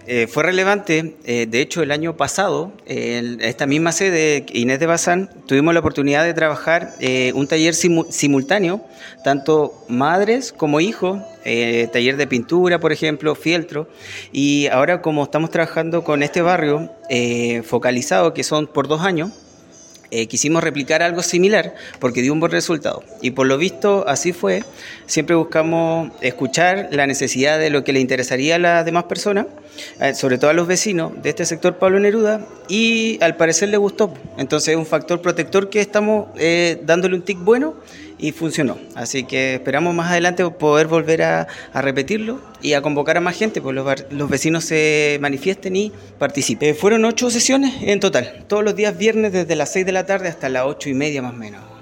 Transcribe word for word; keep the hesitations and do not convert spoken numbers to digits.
eh, fue relevante. Eh, de hecho, el año pasado, eh, en esta misma sede, Inés de Bazán, tuvimos la oportunidad de trabajar eh, un taller simu- simultáneo, tanto madres como hijos, eh, taller de pintura, por ejemplo, fieltro, y ahora como estamos trabajando con este barrio eh, focalizado, que son por dos años, Eh, quisimos replicar algo similar porque dio un buen resultado y por lo visto así fue. Siempre buscamos escuchar la necesidad de lo que le interesaría a las demás personas, eh, sobre todo a los vecinos de este sector Pablo Neruda, y al parecer le gustó. Entonces es un factor protector que estamos eh, dándole un tic bueno y funcionó. Así que esperamos más adelante poder volver a, a repetirlo y a convocar a más gente, pues los, bar, los vecinos se manifiesten y participen. Eh, fueron ocho sesiones en total, todos los días viernes desde las seis de la tarde hasta las ocho y media más o menos.